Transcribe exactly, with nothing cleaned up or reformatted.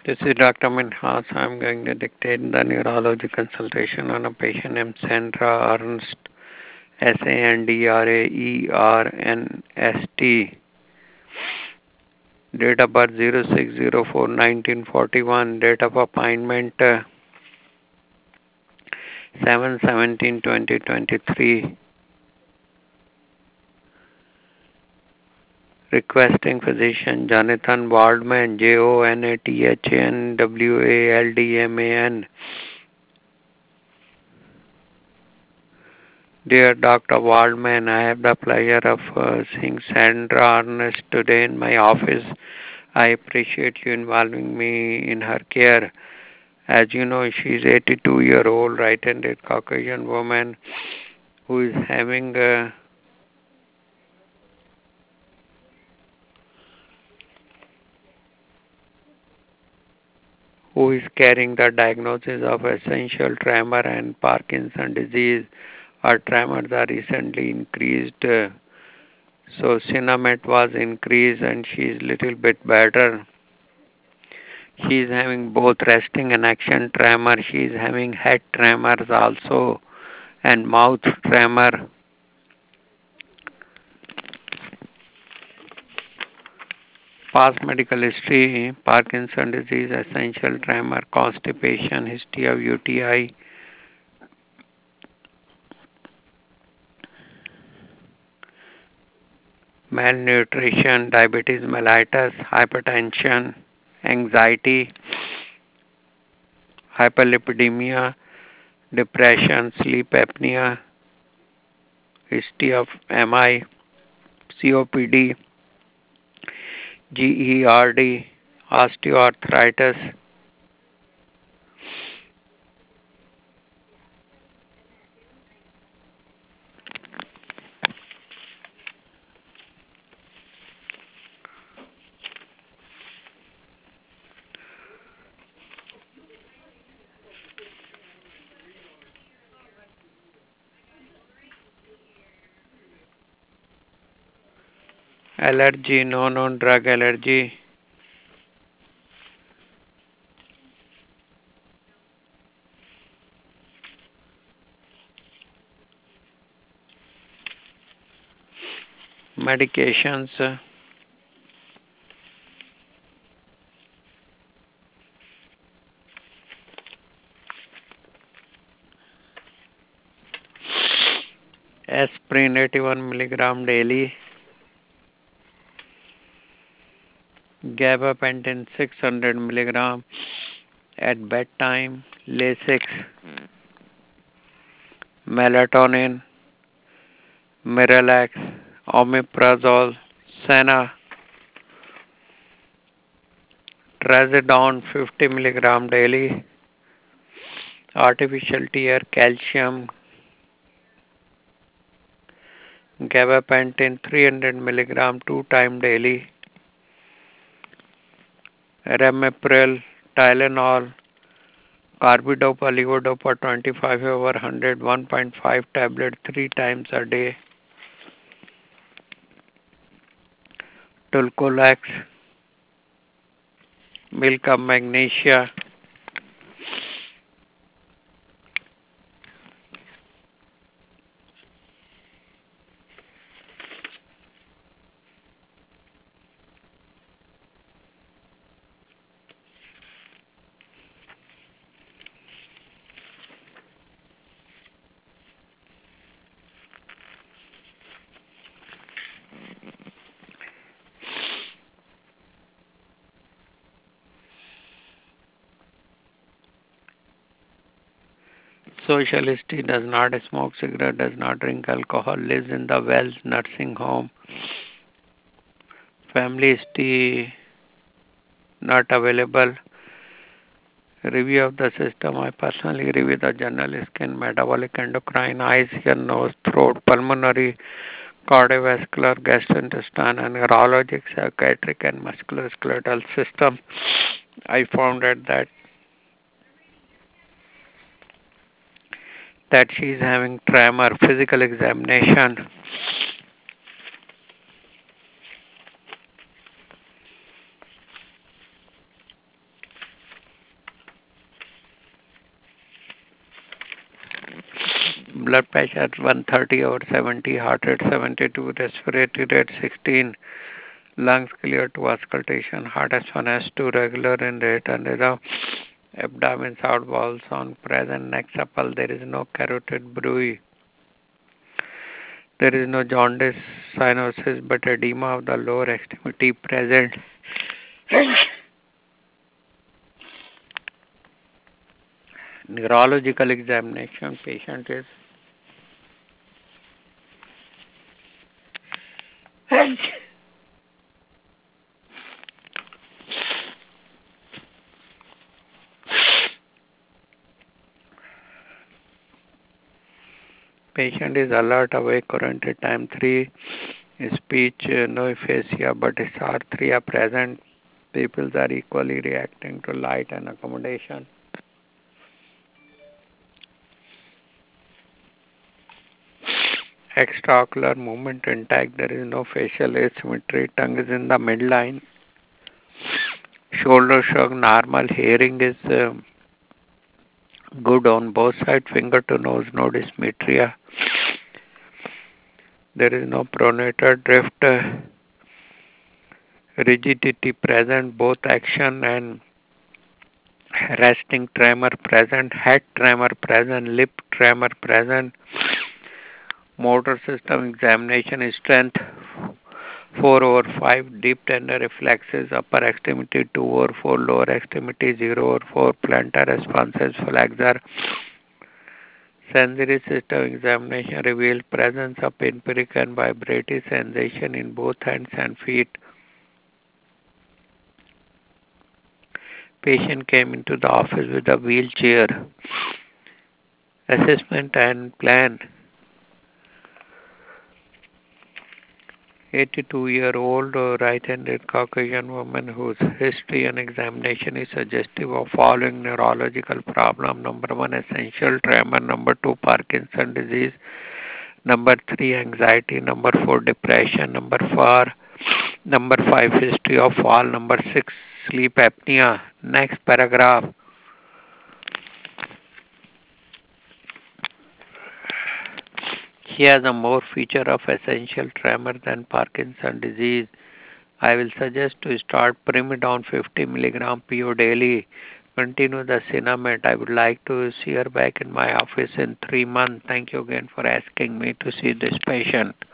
This is Doctor Minhas. I'm going to dictate the neurology consultation on a patient named Sandra Ernst, S A N D R A E R N S T. Date of birth zero six zero four nineteen forty-one. Date of appointment uh, seven seventeen twenty twenty-three. Requesting physician Jonathan Waldman, J O N A T H A N W A L D M A N. Dear Doctor Waldman, I have the pleasure of uh, seeing Sandra Ernest today in my office. I appreciate you involving me in her care. As you know, she is eighty-two year old right-handed Caucasian woman who is having uh, who is carrying the diagnosis of essential tremor and Parkinson disease. Her tremors are recently increased, uh, so Cinemet was increased and she is little bit better. She is having both resting and action tremor. She is having head tremors also and mouth tremor. Past medical history, Parkinson disease, essential tremor, constipation, history of U T I, malnutrition, diabetes mellitus, hypertension, anxiety, hyperlipidemia, depression, sleep apnea, history of M I, C O P D, G E R D, osteoarthritis. Allergy, no known drug allergy, medications, aspirin eighty-one milligram daily, gabapentin six hundred milligram at bedtime, Lasix, melatonin, Miralax, omeprazole, Senna, trazodone fifty milligram daily, artificial tear, calcium, gabapentin three hundred milligram two time daily, ramipril, Tylenol, carbidopa, levodopa twenty-five over one hundred, one point five tablet three times a day, Dulcolax, milk of magnesia, social history, does not smoke cigarette, does not drink alcohol, lives in the Wells nursing home, family history not available, review of the system. I personally review the general skin, metabolic, endocrine, eyes, ear, nose, throat, pulmonary, cardiovascular, gastrointestinal, and neurologic, psychiatric, and musculoskeletal system. I found out that that she is having tremor, physical examination. blood pressure one thirty over seventy, heart rate seventy-two, respiratory rate sixteen, lungs clear to auscultation, heart S one S two regular in rate and rhythm, abdomen south bowel sound present, neck supple, there is no carotid bruit, there is no jaundice, cyanosis, but edema of the lower extremity present. Neurological examination, patient is patient is alert, awake, oriented, time three, speech, uh, no aphasia, but S R three are present. People are equally reacting to light and accommodation. Extraocular movement intact, there is no facial asymmetry, tongue is in the midline, shoulder shrug normal, hearing is uh, good on both sides, finger to nose, no dysmetria. There is no pronator drift, uh, rigidity present, both action and resting tremor present, head tremor present, lip tremor present, motor system examination strength four over five, deep tender reflexes, upper extremity two over four, lower extremity zero over four, plantar responses, flexor. Sensory system examination revealed presence of empiric and vibratory sensation in both hands and feet. Patient came into the office with a wheelchair. Assessment and plan. eighty-two-year-old right-handed Caucasian woman whose history and examination is suggestive of following neurological problem. Number one, essential tremor. Number two, Parkinson disease. Number three, anxiety. Number four, depression. Number four, number five, history of fall. Number six, sleep apnea. Next paragraph. He has a more feature of essential tremor than Parkinson disease. I will suggest to start Primidone fifty milligram P O daily. Continue the Sinemet. I would like to see her back in my office in three months. Thank you again for asking me to see this patient.